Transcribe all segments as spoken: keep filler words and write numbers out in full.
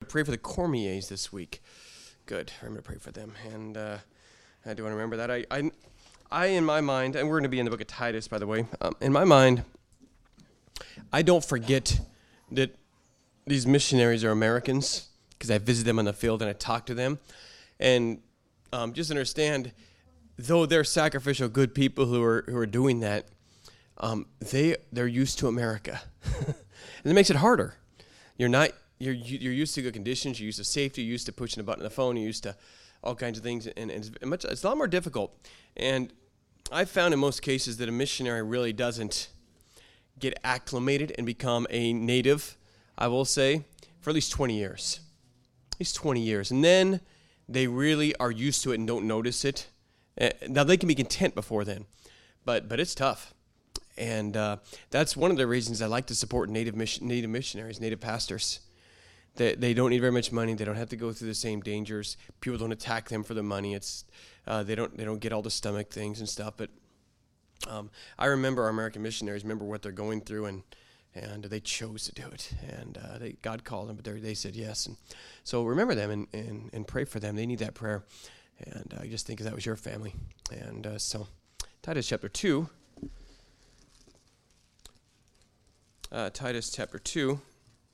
pray for the Cormiers this week. Good. Remember to pray for them. And uh, I do want to remember that. I, I, I, in my mind, and we're going to be in the book of Titus, by the way. Um, in my mind, I don't forget that these missionaries are Americans because I visit them in the field and I talk to them. And um, just understand, though they're sacrificial, good people who are who are doing that, um, they they're used to America, and it makes it harder. You're not you're you're used to good conditions. You're used to safety. You're used to pushing a button on the phone. You're used to all kinds of things, and, and it's much it's a lot more difficult. And I've found in most cases that a missionary really doesn't get acclimated and become a native, I will say, for at least twenty years. At least twenty years. And then they really are used to it and don't notice it. Now, they can be content before then, but but it's tough. And uh, that's one of the reasons I like to support native mission, native missionaries, native pastors. They, they don't need very much money. They don't have to go through the same dangers. People don't attack them for the money. It's uh, they don't they don't get all the stomach things and stuff. But um, I remember our American missionaries remember what they're going through, and and they chose to do it. And uh, they, God called them, but they said yes. And so remember them and, and, and pray for them. They need that prayer. And I uh, just think that was your family. And uh, so Titus chapter two. Uh, Titus chapter two.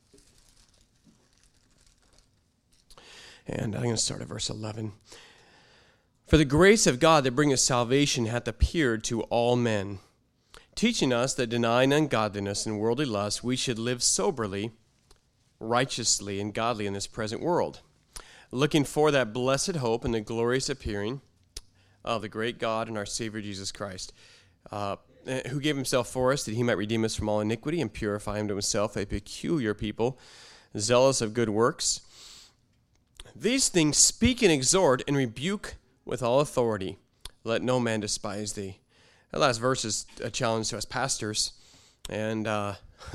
And I'm going to start at verse eleven. For the grace of God that bringeth salvation hath appeared to all men, teaching us that denying ungodliness and worldly lust, we should live soberly, righteously, and godly in this present world, looking for that blessed hope and the glorious appearing of the great God and our Savior Jesus Christ, uh, who gave himself for us that he might redeem us from all iniquity and purify unto himself a peculiar people, zealous of good works. These things speak and exhort and rebuke with all authority. Let no man despise thee. That last verse is a challenge to us pastors. And uh,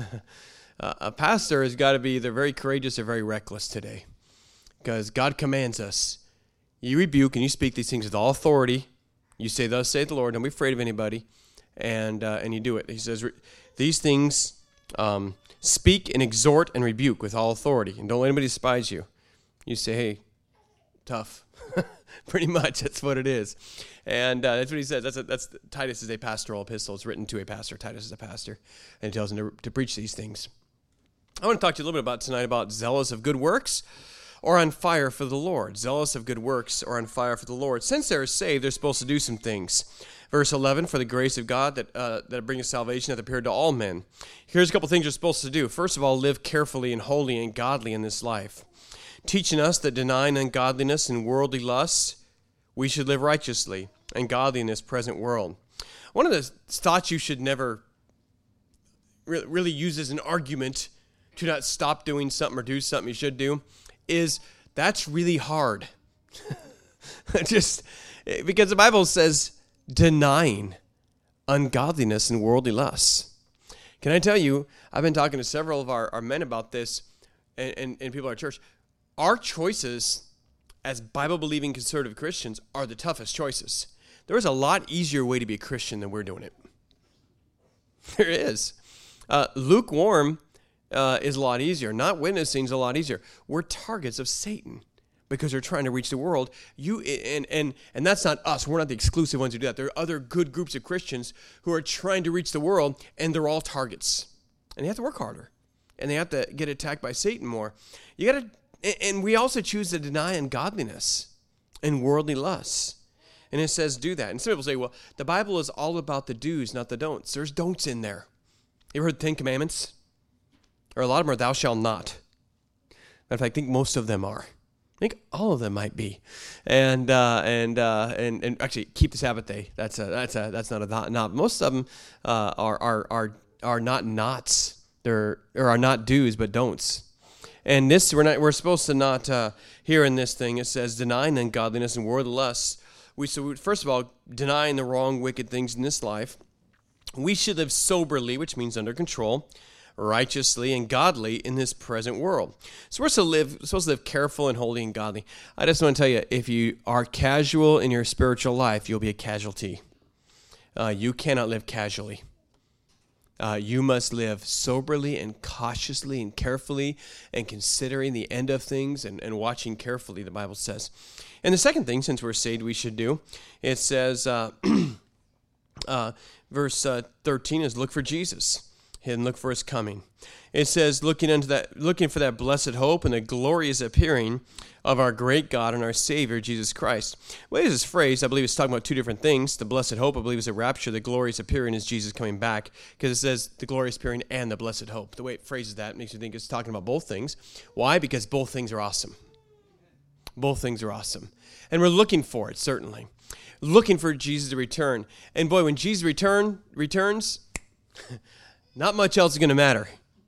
a pastor has got to be either very courageous or very reckless today. Because God commands us. You rebuke and you speak these things with all authority. You say, thus saith the Lord. Don't be afraid of anybody. And uh, and you do it. He says, these things um, speak and exhort and rebuke with all authority. And don't let anybody despise you. You say, hey, tough. Pretty much, that's what it is. And uh, that's what he says. That's a, that's Titus is a pastoral epistle. It's written to a pastor. Titus is a pastor. And it tells him to, to preach these things. I want to talk to you a little bit about tonight about zealous of good works or on fire for the Lord. Zealous of good works or on fire for the Lord. Since they're saved, they're supposed to do some things. Verse eleven, for the grace of God that uh, that brings salvation hath appeared to all men. Here's a couple things you're supposed to do. First of all, live carefully and holy and godly in this life, teaching us that denying ungodliness and worldly lusts, we should live righteously and godly in this present world. One of the thoughts you should never re- really use as an argument to not stop doing something or do something you should do is that's really hard. Just because the Bible says denying ungodliness and worldly lusts. Can I tell you, I've been talking to several of our, our men about this and, and, and people at our church. Our choices as Bible-believing conservative Christians are the toughest choices. There is a lot easier way to be a Christian than we're doing it. There is. Uh, lukewarm uh, is a lot easier. Not witnessing is a lot easier. We're targets of Satan because they're trying to reach the world. You and and and that's not us. We're not the exclusive ones who do that. There are other good groups of Christians who are trying to reach the world, and they're all targets. And they have to work harder, and they have to get attacked by Satan more. You got to. And we also choose to deny ungodliness and worldly lusts. And it says do that. And some people say, well, the Bible is all about the do's, not the don'ts. There's don'ts in there. You ever heard the Ten Commandments? Or a lot of them are thou shalt not. In fact, I think most of them are. I think all of them might be. And uh, and uh, and and actually keep the Sabbath day. That's a, that's a, that's not a not. not. Most of them uh, are are are are not nots. They're or are not do's but don'ts. And this, we're not, we're supposed to not, uh, here in this thing, it says, denying ungodliness and worldly lusts. We, so we, first of all, denying the wrong, wicked things in this life. We should live soberly, which means under control, righteously and godly in this present world. So we're supposed to live, supposed to live careful and holy and godly. I just want to tell you, if you are casual in your spiritual life, you'll be a casualty. Uh, you cannot live casually. Uh, you must live soberly and cautiously and carefully and considering the end of things and, and watching carefully, the Bible says. And the second thing, since we're saved, we should do, it says, uh, uh, verse uh, thirteen is look for Jesus and look for his coming. It says, looking unto that, looking for that blessed hope and the glorious appearing of our great God and our Savior, Jesus Christ. What is this phrase? I believe it's talking about two different things. The blessed hope, I believe, is a rapture. The glorious appearing is Jesus coming back, because it says the glorious appearing and the blessed hope. The way it phrases that makes you think it's talking about both things. Why? Because both things are awesome. Both things are awesome. And we're looking for it, certainly. Looking for Jesus to return. And boy, when Jesus return returns, not much else is going to matter.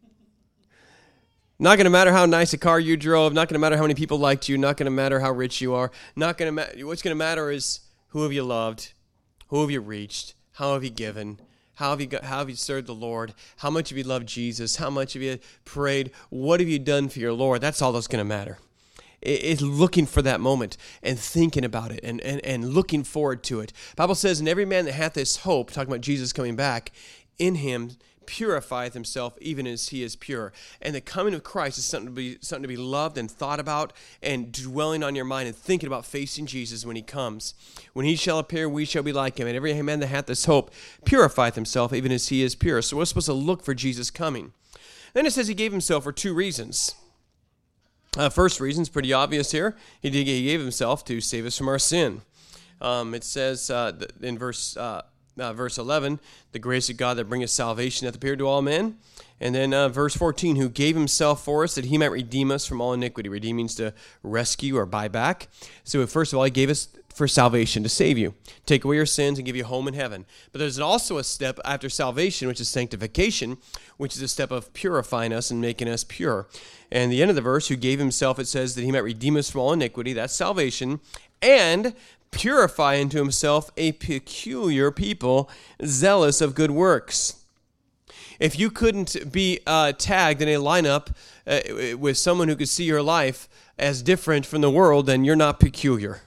Not going to matter how nice a car you drove. Not going to matter how many people liked you. Not going to matter how rich you are. Not going to matter. What's going to matter is who have you loved, who have you reached, how have you given, how have you got, how have you served the Lord, how much have you loved Jesus, how much have you prayed, what have you done for your Lord. That's all that's going to matter. It's looking for that moment and thinking about it and, and, and looking forward to it. The Bible says, and every man that hath this hope, talking about Jesus coming back, in him purifieth himself even as he is pure. And the coming of Christ is something to be something to be loved and thought about and dwelling on your mind and thinking about facing Jesus when he comes. When he shall appear, we shall be like him. And every man that hath this hope purifieth himself even as he is pure. So we're supposed to look for Jesus coming. Then it says he gave himself for two reasons. Uh, first reason is pretty obvious here. He, did, he gave himself to save us from our sin. Um, it says uh, in verse uh, Uh, verse eleven, the grace of God that bringeth salvation hath appeared to all men. And then uh, verse fourteen, who gave himself for us that he might redeem us from all iniquity. Redeem means to rescue or buy back. So first of all, he gave us for salvation, to save you, take away your sins and give you a home in heaven. But there's also a step after salvation, which is sanctification, which is a step of purifying us and making us pure. And the end of the verse, who gave himself, it says that he might redeem us from all iniquity. That's salvation. And purify unto himself a peculiar people, zealous of good works. If you couldn't be uh, tagged in a lineup uh, with someone who could see your life as different from the world, then you're not peculiar.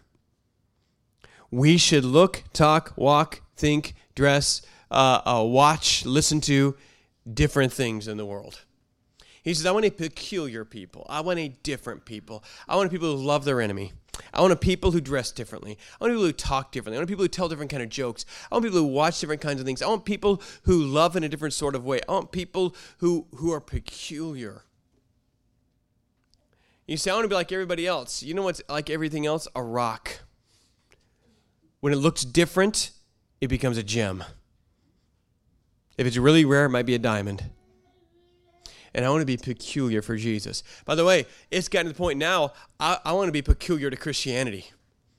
We should look, talk, walk, think, dress, uh, uh, watch, listen to different things in the world. He says, I want a peculiar people. I want a different people. I want people who love their enemy. I want people who dress differently. I want people who talk differently. I want people who tell different kind of jokes. I want people who watch different kinds of things. I want people who love in a different sort of way. I want people who, who are peculiar. You say, I want to be like everybody else. You know what's like everything else? A rock. When it looks different, it becomes a gem. If it's really rare, it might be a diamond. And I want to be peculiar for Jesus. By the way, it's gotten to the point now, I, I want to be peculiar to Christianity.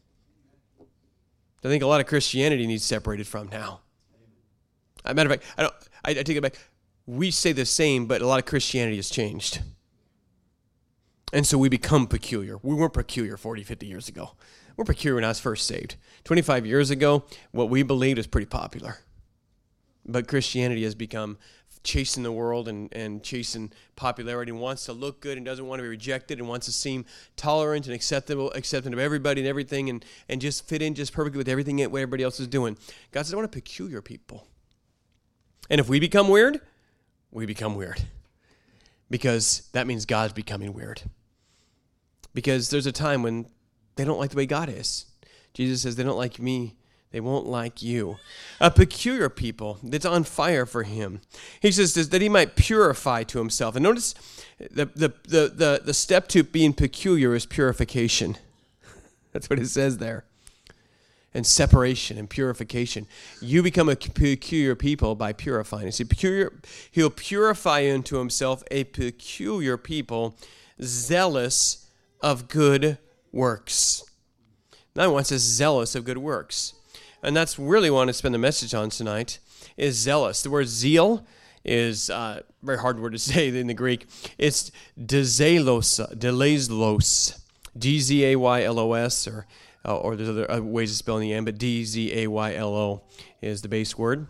I think a lot of Christianity needs separated from now. As a matter of fact, I, don't, I, I take it back. We say the same, but a lot of Christianity has changed. And so we become peculiar. We weren't peculiar forty, fifty years ago. We're peculiar when I was first saved. twenty-five years ago, what we believed was pretty popular. But Christianity has become chasing the world and, and chasing popularity and wants to look good and doesn't want to be rejected and wants to seem tolerant and acceptable, accepting of everybody and everything and, and just fit in just perfectly with everything what everybody else is doing. God says, I want a peculiar people. And if we become weird, we become weird. Because that means God's becoming weird. Because there's a time when they don't like the way God is. Jesus says, they don't like me. They won't like you. A peculiar people that's on fire for him. He says that he might purify to himself. And notice the, the, the, the, the step to being peculiar is purification. That's what it says there. And separation and purification. You become a peculiar people by purifying. You see, peculiar, he'll purify unto himself a peculiar people, zealous of good works. Now he wants us zealous of good works. And that's really what I want to spend the message on tonight, is zealous. The word zeal is a very hard word to say in the Greek. It's dezeilos, delezlos, D Z A Y L O S, or uh, or there's other ways of spelling the end, but D Z A Y L O is the base word.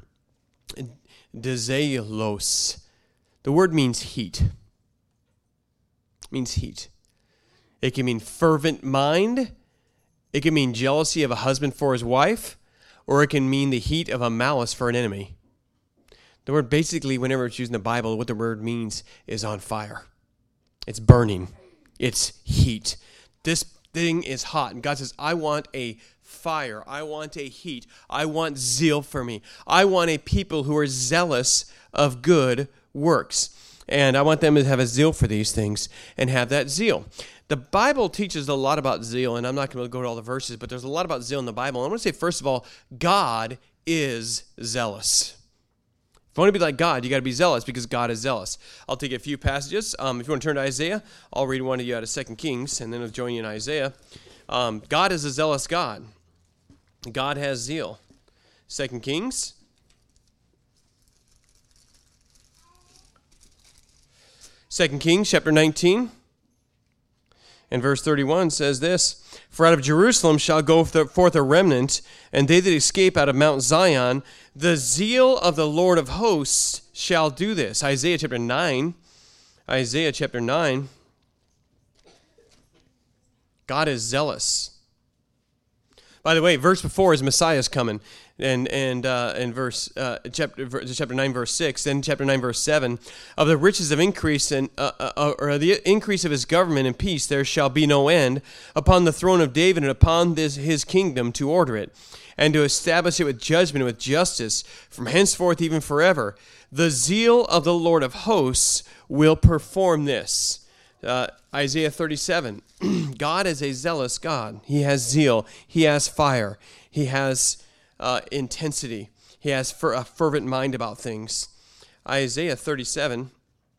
Dezeilos. The word means heat. It means heat. It can mean fervent mind. It can mean jealousy of a husband for his wife. Or it can mean the heat of a malice for an enemy. The word basically, whenever it's used in the Bible, what the word means is on fire. It's burning. It's heat. This thing is hot. And God says, I want a fire. I want a heat. I want zeal for me. I want a people who are zealous of good works. And I want them to have a zeal for these things and have that zeal. The Bible teaches a lot about zeal, and I'm not going to go to all the verses, but there's a lot about zeal in the Bible. I want to say, first of all, God is zealous. If you want to be like God, you got to be zealous because God is zealous. I'll take a few passages. Um, if you want to turn to Isaiah, I'll read one of you out of Second Kings, and then I'll join you in Isaiah. Um, God is a zealous God. God has zeal. Second Kings. Second Kings chapter nineteen. And verse thirty-one says this, For out of Jerusalem shall go forth a remnant, and they that escape out of Mount Zion, the zeal of the Lord of hosts shall do this. Isaiah chapter nine. Isaiah chapter nine. God is zealous. By the way, verse before is Messiah's coming. And and uh, in verse uh, chapter chapter nine verse six, then chapter nine verse seven, of the riches of increase and uh, uh, or the increase of his government and peace there shall be no end upon the throne of David and upon this his kingdom to order it and to establish it with judgment and with justice from henceforth even forever. The zeal of the Lord of hosts will perform this. Uh, Isaiah thirty-seven. God is a zealous God. He has zeal. He has fire. He has Uh, intensity. He has fer- a fervent mind about things. Isaiah thirty-seven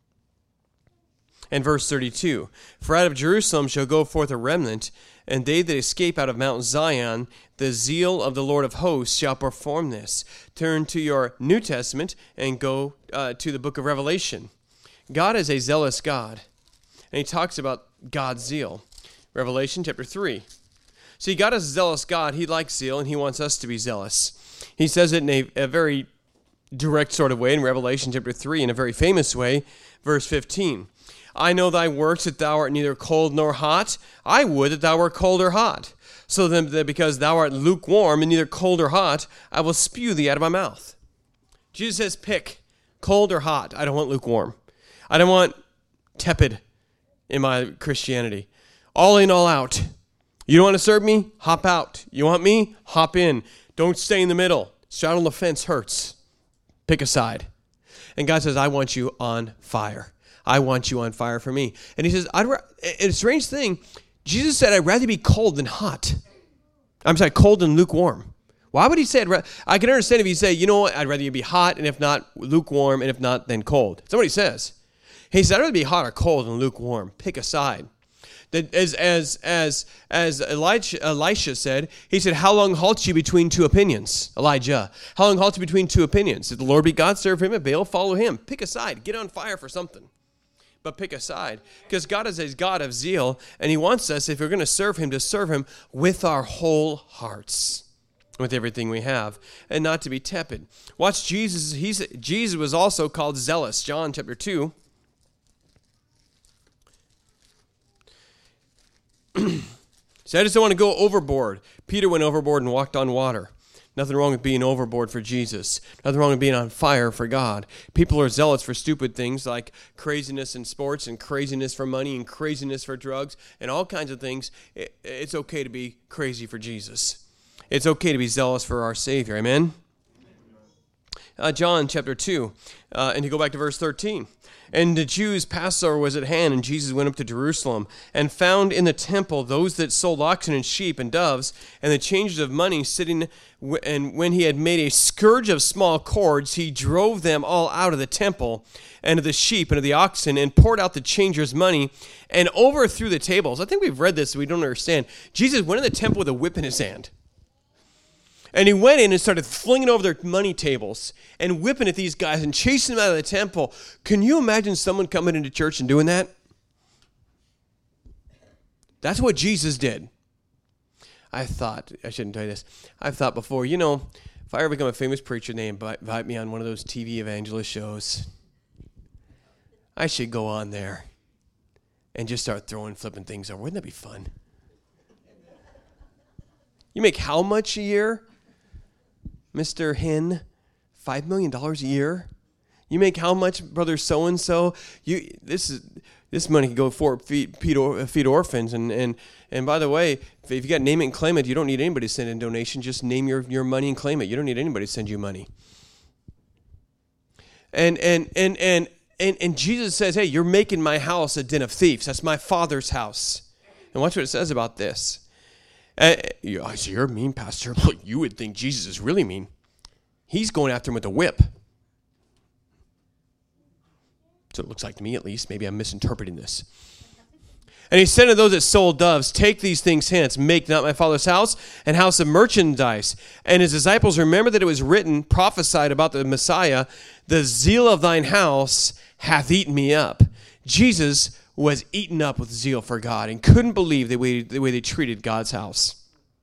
and verse thirty-two. For out of Jerusalem shall go forth a remnant, and they that escape out of Mount Zion, the zeal of the Lord of hosts shall perform this. Turn to your New Testament and go uh, to the book of Revelation. God is a zealous God, and he talks about God's zeal. Revelation chapter three. See, God is a zealous God. He likes zeal, and he wants us to be zealous. He says it in a, a very direct sort of way in Revelation chapter three, in a very famous way, verse fifteen. I know thy works, that thou art neither cold nor hot. I would that thou wert cold or hot. So then, that because thou art lukewarm and neither cold or hot, I will spew thee out of my mouth. Jesus says, pick, cold or hot. I don't want lukewarm. I don't want tepid in my Christianity. All in, all out. You don't want to serve me? Hop out. You want me? Hop in. Don't stay in the middle. Straddle the fence hurts. Pick a side. And God says, I want you on fire. I want you on fire for me. And he says, I'd ra- it's a strange thing. Jesus said, I'd rather be cold than hot. I'm sorry, cold than lukewarm. Why would he say, I'd ra- I can understand if he say, you know what, I'd rather you be hot, and if not, lukewarm, and if not, then cold. That's what he says. He said, I'd rather be hot or cold than lukewarm. Pick a side. That as as as as Elijah, Elisha said, he said, how long halt you between two opinions? Elijah, how long halt you between two opinions? If the Lord be God, serve him. If Baal, follow him. Pick a side. Get on fire for something. But pick a side. Because God is a God of zeal, and he wants us, if we're going to serve him, to serve him with our whole hearts, with everything we have, and not to be tepid. Watch Jesus. He's, Jesus was also called zealous. John chapter two. So I just don't want to go overboard. Peter went overboard and walked on water. Nothing wrong with being overboard for Jesus. Nothing wrong with being on fire for God. People are zealous for stupid things like craziness in sports and craziness for money and craziness for drugs and all kinds of things. It's okay to be crazy for Jesus. It's okay to be zealous for our Savior. Amen? Uh, John chapter two, uh, and to go back to verse thirteen. And the Jews' Passover was at hand, and Jesus went up to Jerusalem, and found in the temple those that sold oxen and sheep and doves, and the changers of money sitting, and when he had made a scourge of small cords, he drove them all out of the temple, and of the sheep and of the oxen, and poured out the changers' money, and overthrew the tables. I think we've read this, so we don't understand. Jesus went in the temple with a whip in his hand. And he went in and started flinging over their money tables and whipping at these guys and chasing them out of the temple. Can you imagine someone coming into church and doing that? That's what Jesus did. I thought, I shouldn't tell you this, I've thought before, you know, if I ever become a famous preacher, they invite, invite me on one of those T V evangelist shows, I should go on there and just start throwing, flipping things over. Wouldn't that be fun? You make how much a year? Mister Hen, five million dollars a year? You make how much, brother so and so? You this is this money can go for feed, feed, or, feed orphans. And, and and by the way, if you got name it and claim it, you don't need anybody to send in donation. Just name your, your money and claim it. You don't need anybody to send you money. And and and and and and Jesus says, hey, you're making my house a den of thieves. That's my Father's house. And watch what it says about this. Uh, I say, you're mean, Pastor. Look, you would think Jesus is really mean. He's going after him with a whip. So it looks like to me, at least. Maybe I'm misinterpreting this. And he said to those that sold doves, take these things hence, make not my Father's house and house of merchandise. And his disciples remembered that it was written, prophesied about the Messiah, the zeal of thine house hath eaten me up. Jesus was eaten up with zeal for God and couldn't believe the way, the way they treated God's house.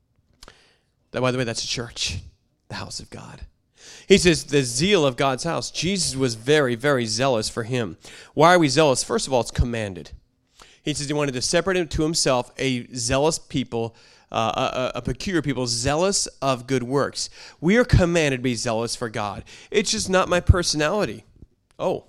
That, by the way, that's a church, the house of God. He says the zeal of God's house. Jesus was very, very zealous for him. Why are we zealous? First of all, it's commanded. He says he wanted to separate to himself a zealous people, uh, a, a peculiar people, zealous of good works. We are commanded to be zealous for God. It's just not my personality. Oh,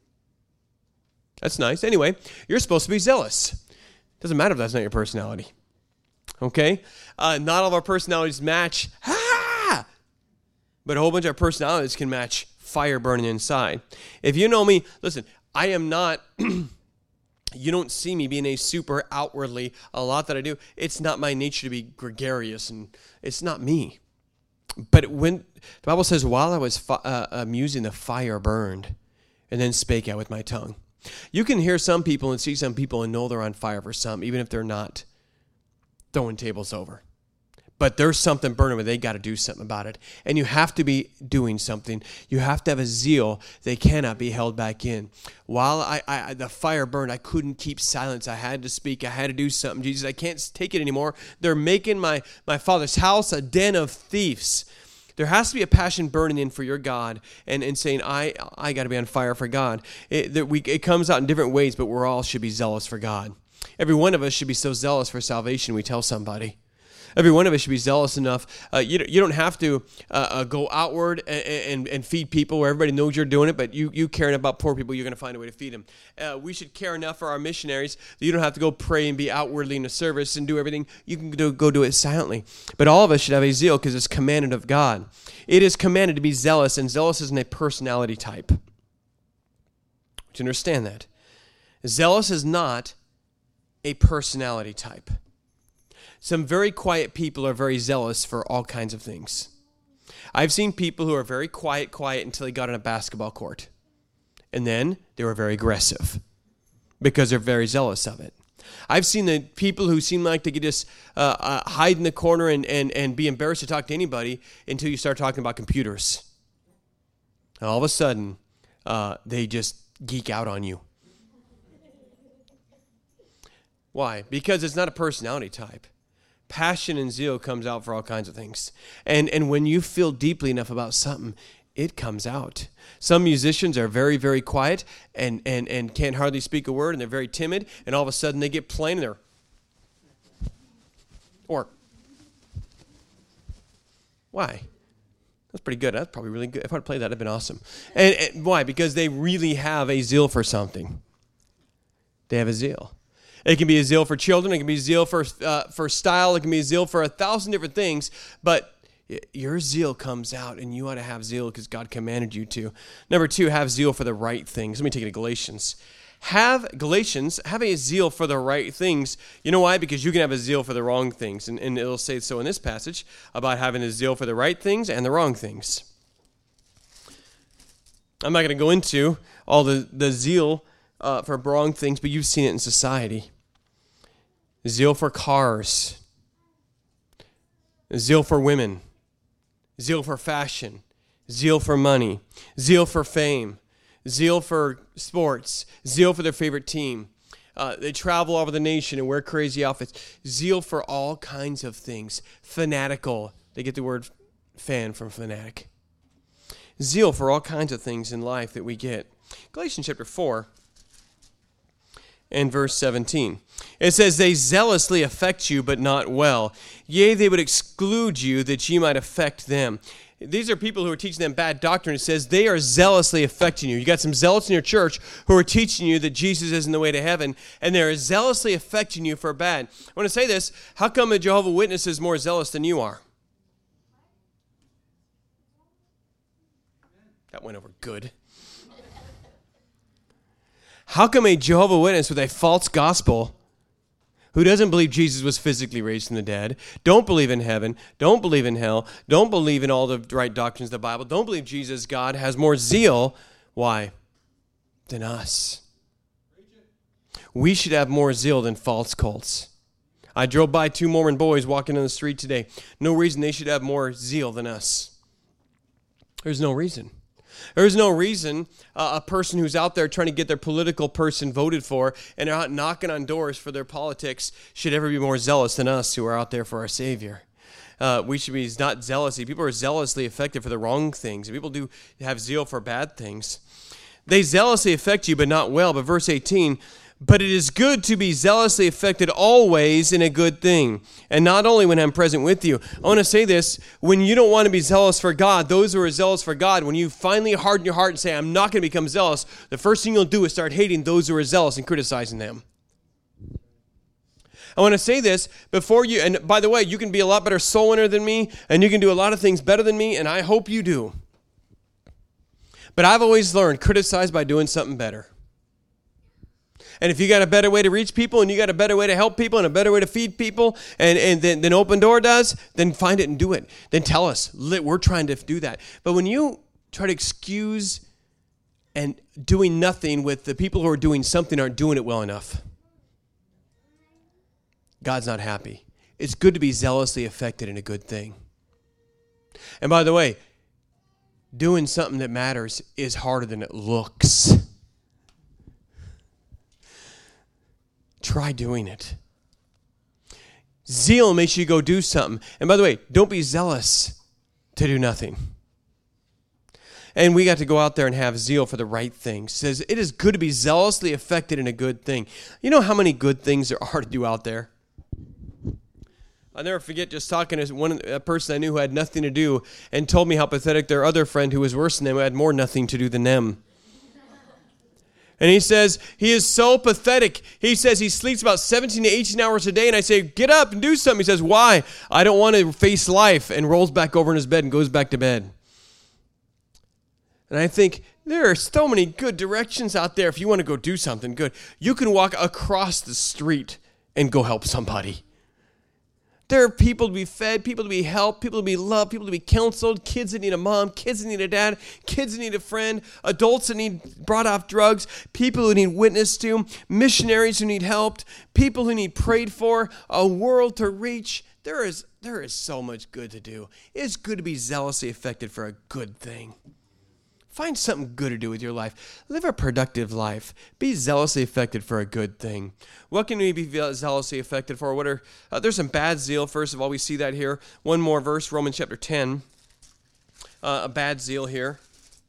that's nice. Anyway, you're supposed to be zealous. Doesn't matter if that's not your personality. Okay? Uh, not all of our personalities match. Ah! But a whole bunch of our personalities can match fire burning inside. If you know me, listen, I am not, you don't see me being a super outwardly, a lot that I do. It's not my nature to be gregarious, and it's not me. But when, the Bible says, while I was fi- uh, uh, musing, the fire burned, and then spake I with my tongue. You can hear some people and see some people and know they're on fire for some, even if they're not throwing tables over. But there's something burning where they got to do something about it. And you have to be doing something. You have to have a zeal that cannot be held back in. While I, I the fire burned, I couldn't keep silence. I had to speak. I had to do something. Jesus, I can't take it anymore. They're making my, my Father's house a den of thieves. There has to be a passion burning in for your God and, and saying, I I got to be on fire for God. It, that we, it comes out in different ways, but we're all should be zealous for God. Every one of us should be so zealous for salvation, we tell somebody. Every one of us should be zealous enough. Uh, you, you don't have to uh, uh, go outward and, and, and feed people where everybody knows you're doing it, but you, you caring about poor people, you're going to find a way to feed them. Uh, we should care enough for our missionaries that you don't have to go pray and be outwardly in a service and do everything. You can do, go do it silently. But all of us should have a zeal because it's commanded of God. It is commanded to be zealous, and zealous isn't a personality type. You understand that? Zealous is not a personality type. Some very quiet people are very zealous for all kinds of things. I've seen people who are very quiet, quiet until they got on a basketball court. And then they were very aggressive because they're very zealous of it. I've seen the people who seem like they could just uh, uh, hide in the corner and, and, and be embarrassed to talk to anybody until you start talking about computers. And all of a sudden, uh, they just geek out on you. Why? Because it's not a personality type. Passion and zeal comes out for all kinds of things. And and when you feel deeply enough about something, it comes out. Some musicians are very, very quiet and, and, and can't hardly speak a word, and they're very timid, and all of a sudden they get playing and they're, or, why? That's pretty good. That's probably really good. If I'd played that, it'd been awesome. And, and why? Because they really have a zeal for something. They have a zeal. It can be a zeal for children. It can be a zeal for uh, for style. It can be a zeal for a thousand different things. But your zeal comes out, and you ought to have zeal because God commanded you to. Number two, have zeal for the right things. Let me take it to Galatians. Have, Galatians, have a zeal for the right things. You know why? Because you can have a zeal for the wrong things. And, and it'll say so in this passage about having a zeal for the right things and the wrong things. I'm not going to go into all the, the zeal Uh, for wrong things, but you've seen it in society. Zeal for cars. Zeal for women. Zeal for fashion. Zeal for money. Zeal for fame. Zeal for sports. Zeal for their favorite team. Uh, they travel all over the nation and wear crazy outfits. Zeal for all kinds of things. Fanatical. They get the word fan from fanatic. Zeal for all kinds of things in life that we get. Galatians chapter four. and verse seventeen. It says, they zealously affect you, but not well. Yea, they would exclude you that ye might affect them. These are people who are teaching them bad doctrine. It says they are zealously affecting you. You got some zealots in your church who are teaching you that Jesus isn't the way to heaven, and they're zealously affecting you for bad. I want to say this. How come a Jehovah's Witness is more zealous than you are? That went over good. How come a Jehovah's Witness with a false gospel who doesn't believe Jesus was physically raised from the dead, don't believe in heaven, don't believe in hell, don't believe in all the right doctrines of the Bible, don't believe Jesus, God, has more zeal, why, than us? We should have more zeal than false cults. I drove by two Mormon boys walking on the street today. No reason they should have more zeal than us. There's no reason. There's no reason uh, a person who's out there trying to get their political person voted for and are out knocking on doors for their politics should ever be more zealous than us who are out there for our Savior. Uh, we should be not zealousy. People are zealously affected for the wrong things. People do have zeal for bad things. They zealously affect you, but not well. But verse eighteen, but it is good to be zealously affected always in a good thing, and not only when I'm present with you. I want to say this, when you don't want to be zealous for God, those who are zealous for God, when you finally harden your heart and say, I'm not going to become zealous, the first thing you'll do is start hating those who are zealous and criticizing them. I want to say this before you, and by the way, you can be a lot better soul winner than me, and you can do a lot of things better than me, and I hope you do. But I've always learned, criticize by doing something better. And if you got a better way to reach people, and you got a better way to help people, and a better way to feed people, and, and then, then Open Door does, then find it and do it. Then tell us, we're trying to do that. But when you try to excuse and doing nothing with the people who are doing something aren't doing it well enough, God's not happy. It's good to be zealously affected in a good thing. And by the way, doing something that matters is harder than it looks. Try doing it. Zeal makes you go do something. And by the way, don't be zealous to do nothing. And we got to go out there and have zeal for the right things. It says it is good to be zealously affected in a good thing. You know how many good things there are to do out there? I'll never forget just talking to one a person I knew who had nothing to do and told me how pathetic their other friend who was worse than them who had more nothing to do than them. And he says, he is so pathetic. He says he sleeps about seventeen to eighteen hours a day. And I say, get up and do something. He says, why? I don't want to face life. And rolls back over in his bed and goes back to bed. And I think, there are so many good directions out there if you want to go do something good. You can walk across the street and go help somebody. There are people to be fed, people to be helped, people to be loved, people to be counseled, kids that need a mom, kids that need a dad, kids that need a friend, adults that need brought off drugs, people who need witnessed to, missionaries who need helped, people who need prayed for, a world to reach. There is, there is so much good to do. It's good to be zealously affected for a good thing. Find something good to do with your life. Live a productive life. Be zealously affected for a good thing. What can we be zealously affected for? What are uh, there's some bad zeal. First of all, we see that here. One more verse, Romans chapter ten. Uh, a bad zeal here.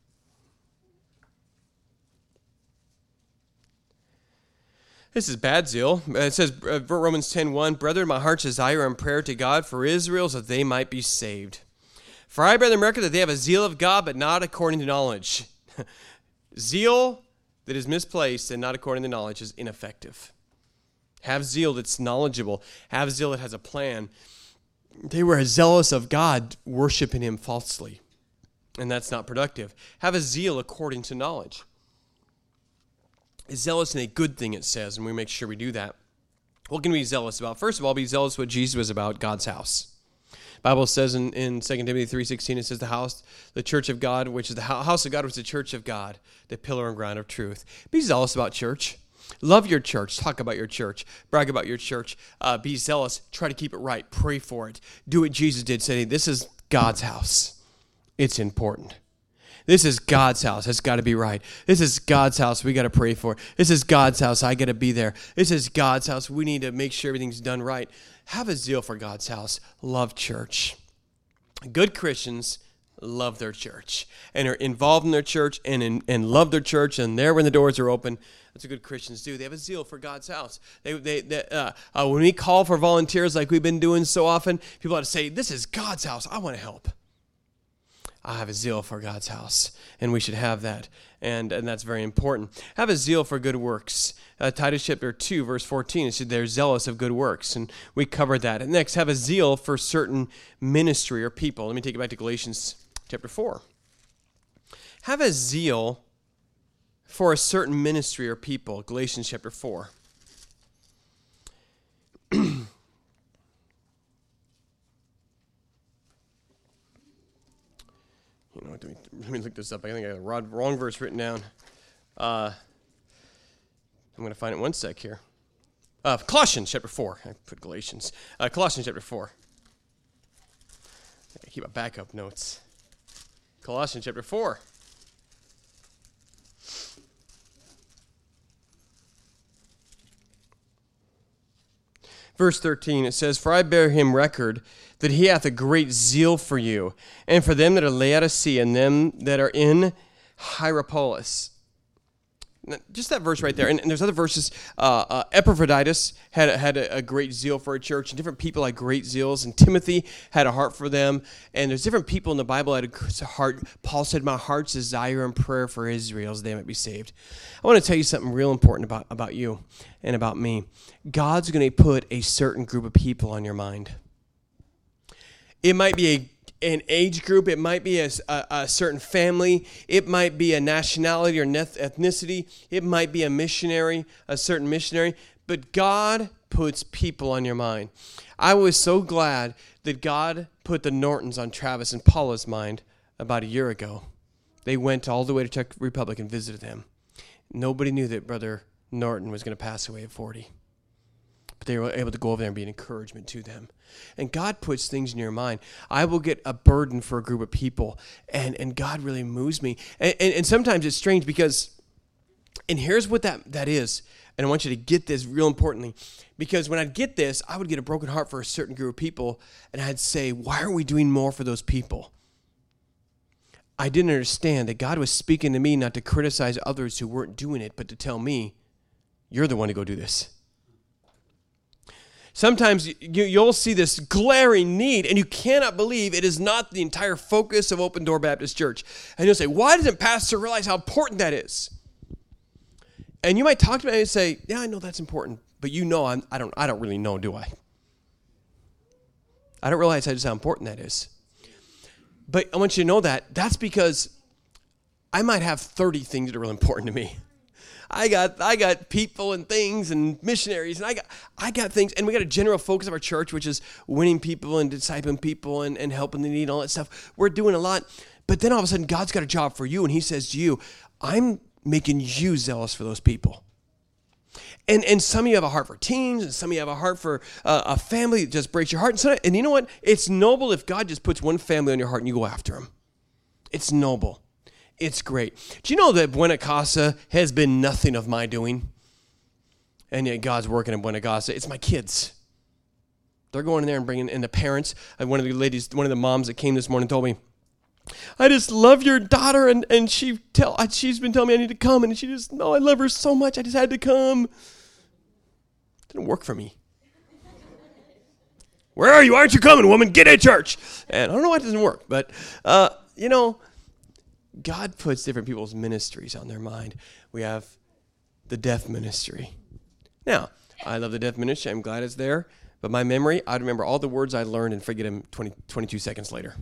This is bad zeal. It says, uh, Romans ten one, brethren, my heart's desire and prayer to God for Israel is that they might be saved. For I bear them record that they have a zeal of God, but not according to knowledge. Zeal that is misplaced and not according to knowledge is ineffective. Have zeal that's knowledgeable. Have zeal that has a plan. They were zealous of God, worshiping him falsely. And that's not productive. Have a zeal according to knowledge. Zealous in a good thing, it says, and we make sure we do that. What can we be zealous about? First of all, be zealous what Jesus was about, God's house. Bible says in, in Second Timothy three sixteen, it says the house, the church of God, which is the house of God, which is the church of God, the pillar and ground of truth. Be zealous about church. Love your church. Talk about your church. Brag about your church. Uh, be zealous. Try to keep it right. Pray for it. Do what Jesus did. Say, this is God's house. It's important. This is God's house. It's got to be right. This is God's house. We got to pray for it. This is God's house. I got to be there. This is God's house. We need to make sure everything's done right. Have a zeal for God's house. Love church. Good Christians, love their church and are involved in their church and in, and love their church and there when the doors are open. That's what good Christians do. They have a zeal for God's house. They, they, they uh, uh, when we call for volunteers like we've been doing so often, people have to say, this is God's house. I want to help. I have a zeal for God's house, and we should have that, and, and that's very important. Have a zeal for good works. Uh, Titus chapter two, verse fourteen, it said they're zealous of good works, and we covered that. And next, have a zeal for certain ministry or people. Let me take you back to Galatians chapter four. Have a zeal for a certain ministry or people. Galatians chapter four. You know, let me, let me look this up. I think I got the wrong, wrong verse written down. Uh, I'm going to find it one sec here. Uh, Colossians chapter four. I put Galatians. Uh, Colossians chapter four. I keep my backup notes. Colossians chapter four. Verse thirteen, it says, For I bear him record that he hath a great zeal for you, and for them that are Laodicea, and them that are in Hierapolis. Now, just that verse right there, and, and there's other verses. Uh, uh, Epaphroditus had, a, had a, a great zeal for a church, and different people had great zeals, and Timothy had a heart for them, and there's different people in the Bible that had a heart. Paul said, my heart's desire and prayer for Israel is they might be saved. I want to tell you something real important about, about you and about me. God's going to put a certain group of people on your mind. It might be a an age group, it might be a, a, a certain family, it might be a nationality or ethnicity, it might be a missionary, a certain missionary, but God puts people on your mind. I was so glad that God put the Nortons on Travis and Paula's mind about a year ago. They went all the way to Czech Republic and visited them. Nobody knew that Brother Norton was going to pass away at forty. But they were able to go over there and be an encouragement to them. And God puts things in your mind. I will get a burden for a group of people, and, and God really moves me. And, and, and sometimes it's strange because, and here's what that, that is, and I want you to get this real importantly, because when I'd get this, I would get a broken heart for a certain group of people, and I'd say, why aren't we doing more for those people? I didn't understand that God was speaking to me not to criticize others who weren't doing it, but to tell me, you're the one to go do this. Sometimes you, you'll see this glaring need, and you cannot believe it is not the entire focus of Open Door Baptist Church. And you'll say, why doesn't Pastor realize how important that is? And you might talk to me and say, yeah, I know that's important, but you know I'm, I don't I don't really know, do I? I don't realize just how important that is. But I want you to know that that's because I might have thirty things that are really important to me. I got I got people and things and missionaries, and I got I got things, and we got a general focus of our church, which is winning people and discipling people and, and helping the need and all that stuff. We're doing a lot. But then all of a sudden, God's got a job for you, and he says to you, I'm making you zealous for those people. And and some of you have a heart for teens, and some of you have a heart for uh, a family that just breaks your heart. And, so, and you know what? It's noble if God just puts one family on your heart and you go after them. It's noble. It's great. Do you know that Buena Casa has been nothing of my doing? And yet God's working in Buena Casa. It's my kids. They're going in there and bringing in the parents. And one of the ladies, one of the moms that came this morning told me, I just love your daughter, and, and she tell she's been telling me I need to come, and she just, no, I love her so much, I just had to come. It didn't work for me. Where are you? Why aren't you coming, woman? Get in church. And I don't know why it doesn't work, but, uh, you know, God puts different people's ministries on their mind. We have the deaf ministry. Now, I love the deaf ministry. I'm glad it's there. But my memory, I'd remember all the words I learned and forget them twenty, twenty-two seconds later.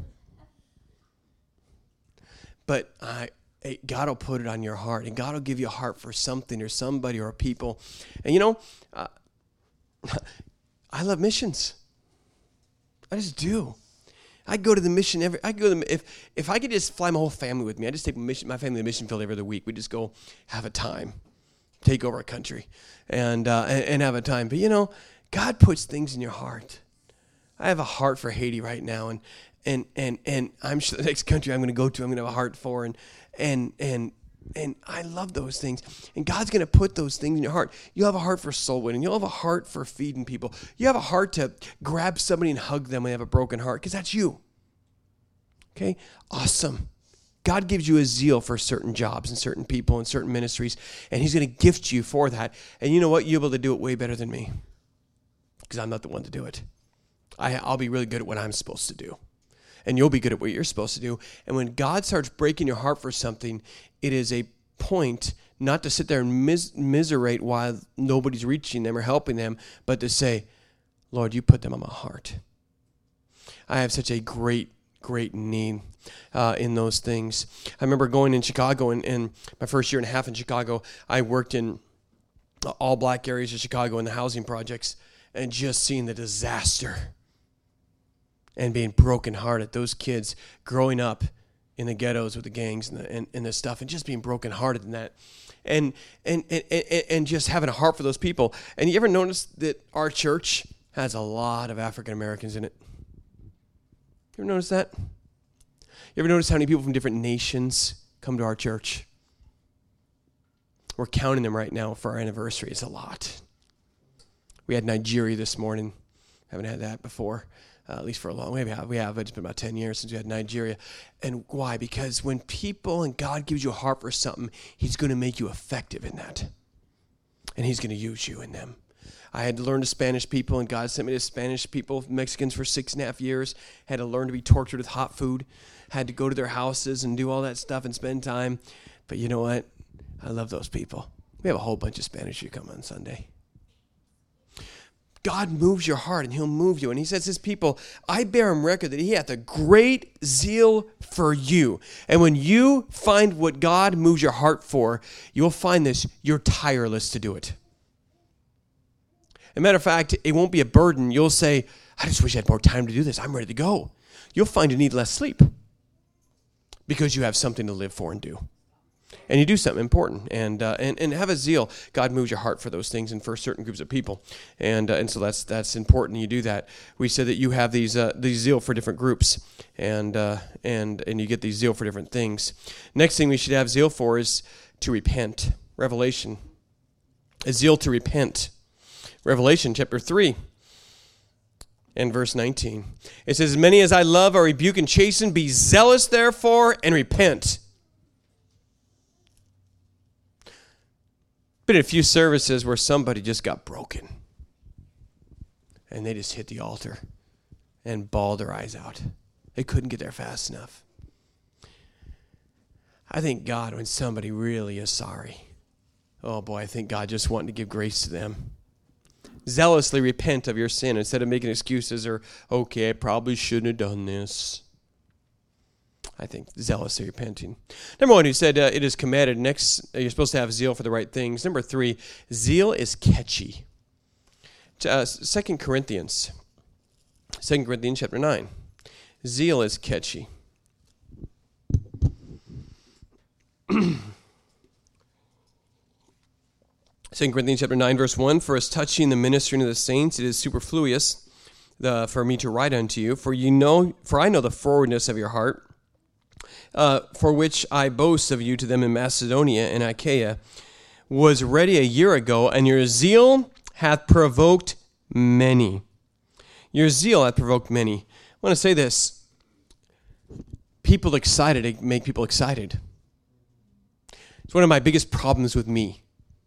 But I, God will put it on your heart, and God will give you a heart for something or somebody or a people. And you know, uh, I love missions. I just do. I go to the mission every. I go to the, if if I could just fly my whole family with me, I just take my, mission, my family to the mission field every other week. We just go have a time, take over a country, and, uh, and and have a time. But you know, God puts things in your heart. I have a heart for Haiti right now, and and and and I'm sure the next country I'm going to go to, I'm going to have a heart for, and and and and I love those things. And God's going to put those things in your heart. You'll have a heart for soul winning. You'll have a heart for feeding people. You have a heart to grab somebody and hug them when they have a broken heart, because that's you. Okay, awesome. God gives you a zeal for certain jobs and certain people and certain ministries, and he's going to gift you for that. And you know what? You'll be able to do it way better than me because I'm not the one to do it. I, I'll be really good at what I'm supposed to do, and you'll be good at what you're supposed to do. And when God starts breaking your heart for something, it is a point not to sit there and mis- miserate while nobody's reaching them or helping them, but to say, Lord, you put them on my heart. I have such a great great need uh, in those things. I remember going in Chicago, and, and my first year and a half in Chicago, I worked in all black areas of Chicago in the housing projects, and just seeing the disaster and being brokenhearted. Those kids growing up in the ghettos with the gangs and the, and, and this stuff, and just being brokenhearted in that. And, and, and, and, and just having a heart for those people. And you ever notice that our church has a lot of African Americans in it? You ever notice that? You ever notice how many people from different nations come to our church? We're counting them right now for our anniversary. It's a lot. We had Nigeria this morning. Haven't had that before, uh, at least for a long. Maybe we have. We have. It's been about ten years since we had Nigeria. And why? Because when people and God gives you a heart for something, he's going to make you effective in that. And he's going to use you in them. I had to learn to Spanish people, and God sent me to Spanish people, Mexicans, for six and a half years. Had to learn to be tortured with hot food. Had to go to their houses and do all that stuff and spend time. But you know what? I love those people. We have a whole bunch of Spanish who come on Sunday. God moves your heart, and he'll move you. And he says his people, I bear him record that he hath a great zeal for you. And when you find what God moves your heart for, you'll find this, you're tireless to do it. As a matter of fact, it won't be a burden. You'll say, I just wish I had more time to do this. I'm ready to go. You'll find you need less sleep because you have something to live for and do. And you do something important, and uh, and and have a zeal. God moves your heart for those things and for certain groups of people, and uh, and so that's that's important. You do that. We said that you have these uh, these zeal for different groups, and uh, and and you get these zeal for different things. Next thing we should have zeal for is to repent. Revelation, a zeal to repent. Revelation chapter three and verse nineteen. It says, "As many as I love, I rebuke and chasten. Be zealous, therefore, and repent." Been in a few services where somebody just got broken, and they just hit the altar and bawled their eyes out. They couldn't get there fast enough. I thank God when somebody really is sorry. Oh boy, I think God just wanting to give grace to them. Zealously repent of your sin instead of making excuses or, okay, I probably shouldn't have done this. I think zealously repenting. Number one, he said uh, it is commanded. Next, uh, you're supposed to have zeal for the right things. Number three, zeal is catchy. Uh, Second Corinthians. Second Corinthians chapter nine. Zeal is catchy. Second Corinthians chapter nine, verse one, "For as touching the ministering of the saints, it is superfluous the, for me to write unto you, for you know, for I know the forwardness of your heart, Uh, for which I boast of you to them in Macedonia and Achaia, was ready a year ago, and your zeal hath provoked many." Your zeal hath provoked many. I want to say this. People excited make people excited. It's one of my biggest problems with me.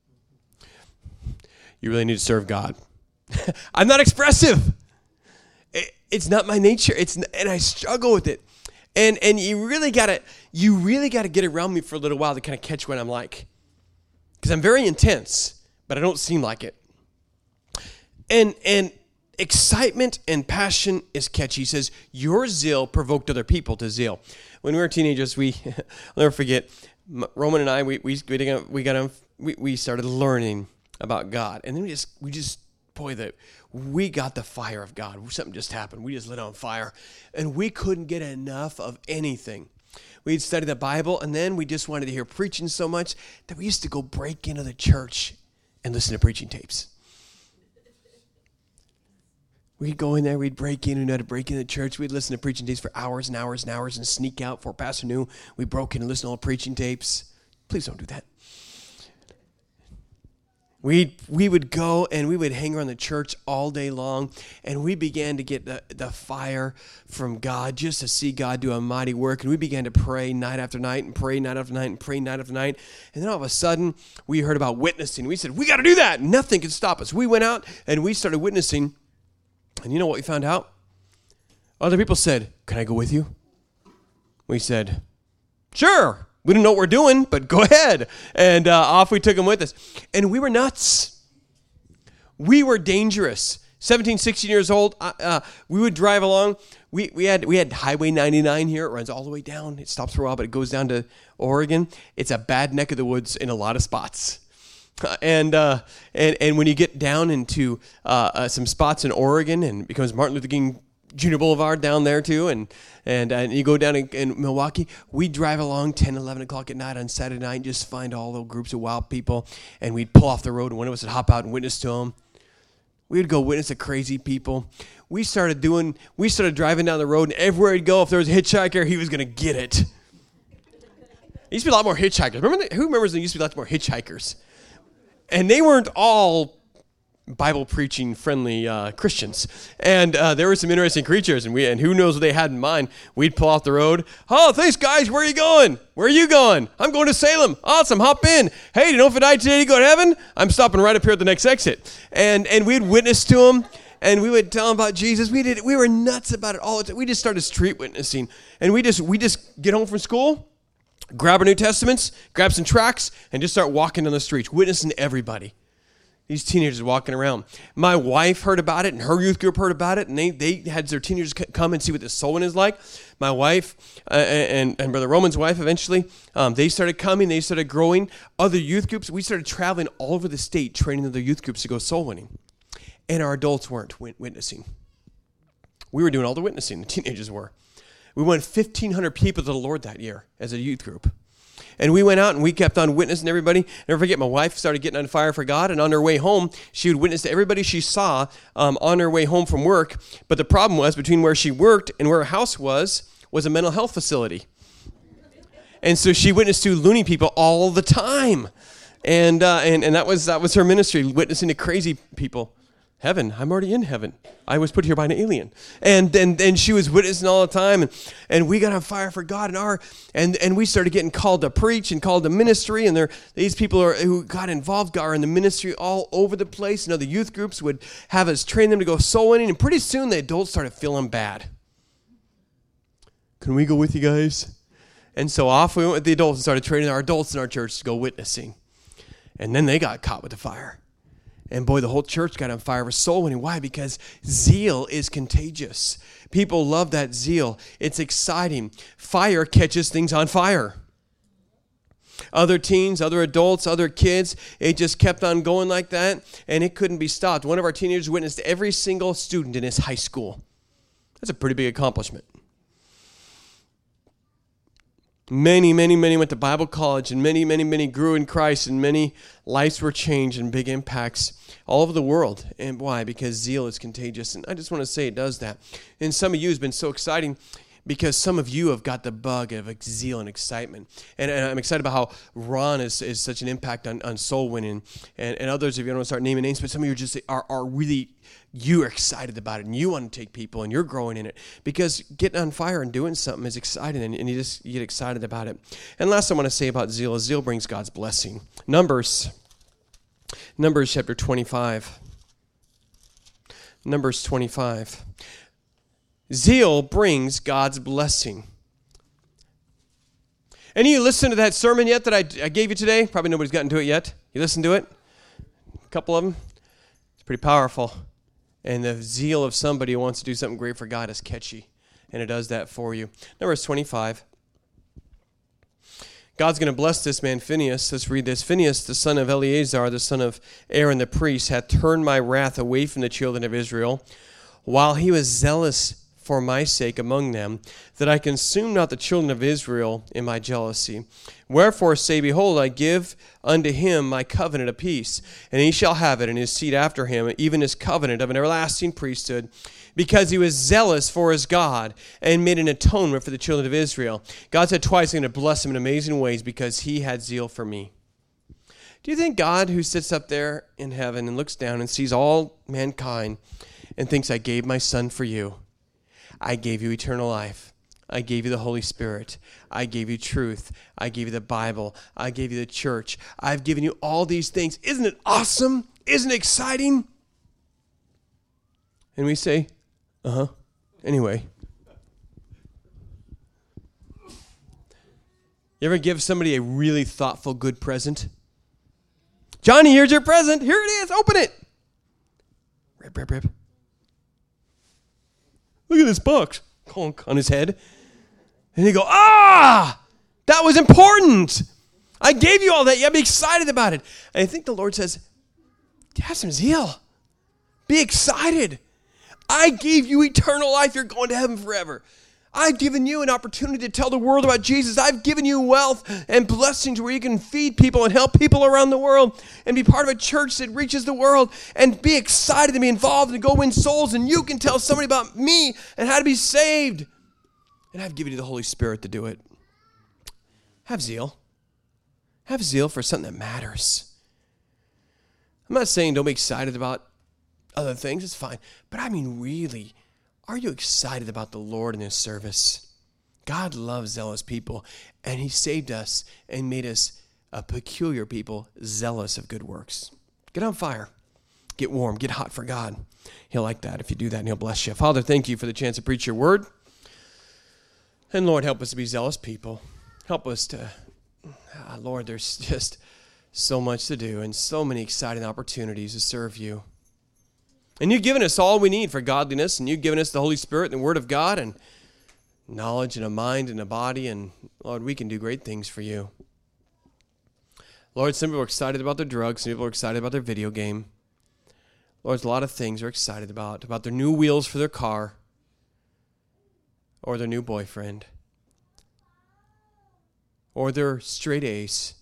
You really need to serve God. I'm not expressive. It, it's not my nature. It's and I struggle with it. And and you really gotta you really gotta get around me for a little while to kind of catch what I'm like, because I'm very intense, but I don't seem like it. And and excitement and passion is catchy. He says your zeal provoked other people to zeal. When we were teenagers, we I'll never forget. Roman and I we we we got we, got, we we started learning about God, and then we just we just boy that. We got the fire of God. Something just happened. We just lit on fire. And we couldn't get enough of anything. We'd study the Bible, and then we just wanted to hear preaching so much that we used to go break into the church and listen to preaching tapes. We'd go in there, we'd break in, we'd know how to break into the church. We'd listen to preaching tapes for hours and hours and hours and sneak out before Pastor knew. We broke in and listened to all preaching tapes. Please don't do that. We we would go and we would hang around the church all day long, and we began to get the, the fire from God just to see God do a mighty work. And we began to pray night after night and pray night after night and pray night after night. And then all of a sudden, we heard about witnessing. We said, we got to do that. Nothing could stop us. We went out and we started witnessing. And you know what we found out? Other people said, can I go with you? We said, sure. We didn't know what we're doing, but go ahead. And uh, off we took them with us. And we were nuts. We were dangerous. seventeen, sixteen years old, uh, uh, we would drive along. We we had we had Highway ninety-nine here. It runs all the way down. It stops for a while, but it goes down to Oregon. It's a bad neck of the woods in a lot of spots. Uh, and, uh, and and when you get down into uh, uh, some spots in Oregon, and it becomes Martin Luther King Junior Boulevard down there too, and and, uh, and you go down in, in Milwaukee, we drive along ten, eleven o'clock at night on Saturday night and just find all the groups of wild people, and we'd pull off the road, and one of us would hop out and witness to them. We would go witness to crazy people. We started doing, we started driving down the road, and everywhere we'd go, if there was a hitchhiker, he was going to get it. There used to be a lot more hitchhikers. Remember, the, who remembers there used to be lots more hitchhikers? And they weren't all Bible preaching friendly uh, Christians, and uh, there were some interesting creatures, and we and who knows what they had in mind. We'd pull off the road. Oh, thanks guys. Where are you going? Where are you going? I'm going to Salem. Awesome. Hop in. Hey, do you know if I die today, you go to heaven? I'm stopping right up here at the next exit. And and we'd witness to them, and we would tell them about Jesus. We did. We were nuts about it all the time. We just started street witnessing, and we just we just get home from school, grab our New Testaments, grab some tracts, and just start walking down the streets, witnessing to everybody. These teenagers walking around. My wife heard about it, and her youth group heard about it, and they, they had their teenagers come and see what the soul winning is like. My wife uh, and, and Brother Roman's wife eventually, um, they started coming, they started growing. Other youth groups, we started traveling all over the state, training other youth groups to go soul winning. And our adults weren't witnessing. We were doing all the witnessing, the teenagers were. We went fifteen hundred people to the Lord that year as a youth group. And we went out and we kept on witnessing everybody. Never forget, my wife started getting on fire for God, and on her way home, she would witness to everybody she saw um, on her way home from work. But the problem was, between where she worked and where her house was, was a mental health facility. And so she witnessed to loony people all the time. And uh, and, and that was that was her ministry, witnessing to crazy people. Heaven, I'm already in heaven. I was put here by an alien. And and, and she was witnessing all the time. And, and we got on fire for God. And our and, and we started getting called to preach and called to ministry. And there these people are, who got involved are in the ministry all over the place. And other youth groups would have us train them to go soul winning. And pretty soon the adults started feeling bad. Can we go with you guys? And so off we went with the adults and started training our adults in our church to go witnessing. And then they got caught with the fire. And boy, the whole church got on fire for soul winning. Why? Because zeal is contagious. People love that zeal. It's exciting. Fire catches things on fire. Other teens, other adults, other kids, it just kept on going like that, and it couldn't be stopped. One of our teenagers witnessed every single student in his high school. That's a pretty big accomplishment. Many, many, many went to Bible college, and many, many, many grew in Christ, and many lives were changed and big impacts all over the world. And why? Because zeal is contagious. And I just want to say it does that. And some of you has been so exciting because some of you have got the bug of zeal and excitement. And, and I'm excited about how Ron is, is such an impact on, on soul winning. And, and others of you, I don't want to start naming names, but some of you are just are, are really, you are excited about it, and you want to take people, and you're growing in it. Because getting on fire and doing something is exciting, and, and you just you get excited about it. And last I want to say about zeal is zeal brings God's blessing. Numbers, Numbers chapter twenty-five. Numbers twenty-five. Zeal brings God's blessing. Any of you listened to that sermon yet that I, I gave you today? Probably nobody's gotten to it yet. You listened to it? A couple of them? It's pretty powerful. And the zeal of somebody who wants to do something great for God is catchy. And it does that for you. Numbers twenty-five. God's going to bless this man, Phinehas. Let's read this. Phinehas, the son of Eleazar, the son of Aaron the priest, hath turned my wrath away from the children of Israel, while he was zealous for my sake among them, that I consume not the children of Israel in my jealousy. Wherefore say, behold, I give unto him my covenant of peace, and he shall have it, and his seed after him, even his covenant of an everlasting priesthood, because he was zealous for his God, and made an atonement for the children of Israel. God said twice, I'm going to bless him in amazing ways, because he had zeal for me. Do you think God, who sits up there in heaven and looks down and sees all mankind and thinks, I gave my son for you. I gave you eternal life. I gave you the Holy Spirit. I gave you truth. I gave you the Bible. I gave you the church. I've given you all these things. Isn't it awesome? Isn't it exciting? And we say, uh-huh. Anyway. You ever give somebody a really thoughtful, good present? Johnny, here's your present. Here it is. Open it. Rip, rip, rip. Look at this box. Conk on his head. And he go, ah, that was important. I gave you all that. You gotta be excited about it. And I think the Lord says, have some zeal. Be excited. I gave you eternal life. You're going to heaven forever. I've given you an opportunity to tell the world about Jesus. I've given you wealth and blessings where you can feed people and help people around the world and be part of a church that reaches the world and be excited to be involved and go win souls. And you can tell somebody about me and how to be saved. And I've given you the Holy Spirit to do it. Have zeal. Have zeal for something that matters. I'm not saying don't be excited about other things. It's fine. But I mean, really, are you excited about the Lord and his service? God loves zealous people, and he saved us and made us a peculiar people, zealous of good works. Get on fire. Get warm. Get hot for God. He'll like that if you do that, and he'll bless you. Father, thank you for the chance to preach your word. And Lord, help us to be zealous people. Help us to, ah, Lord, there's just so much to do and so many exciting opportunities to serve you. And you've given us all we need for godliness, and you've given us the Holy Spirit and the Word of God and knowledge and a mind and a body, and Lord, we can do great things for you. Lord, some people are excited about their drugs, some people are excited about their video game. Lord, there's a lot of things they're excited about, about their new wheels for their car or their new boyfriend or their straight A's.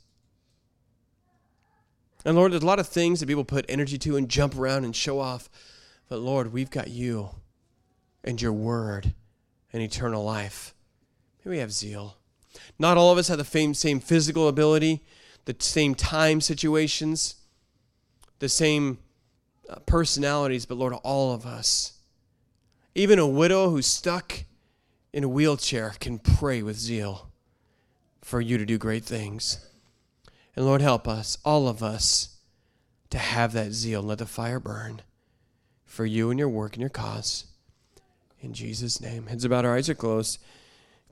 And Lord, there's a lot of things that people put energy to and jump around and show off. But Lord, we've got you and your word and eternal life. May we have zeal. Not all of us have the same, same physical ability, the same time situations, the same uh, personalities, but Lord, all of us. Even a widow who's stuck in a wheelchair can pray with zeal for you to do great things. And Lord, help us, all of us, to have that zeal and let the fire burn for you and your work and your cause. In Jesus' name. Heads about, our eyes are closed.